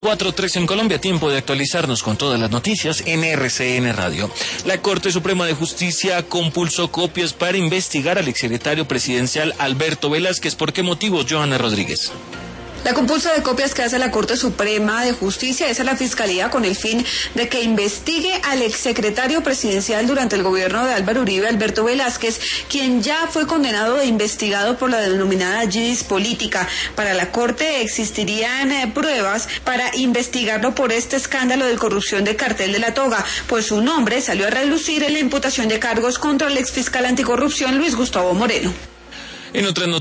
4:03 en Colombia, tiempo de actualizarnos con todas las noticias en RCN Radio. La Corte Suprema de Justicia compulsó copias para investigar al exsecretario presidencial Alberto Velázquez. ¿Por qué motivos, Johanna Rodríguez? La compulsa de copias que hace la Corte Suprema de Justicia es a la Fiscalía con el fin de que investigue al exsecretario presidencial durante el gobierno de Álvaro Uribe, Alberto Velázquez, quien ya fue condenado e investigado por la denominada Yidis política. Para la Corte existirían pruebas para investigarlo por este escándalo de corrupción de Cartel de la Toga, pues su nombre salió a relucir en la imputación de cargos contra el exfiscal anticorrupción Luis Gustavo Moreno. En otras noticias,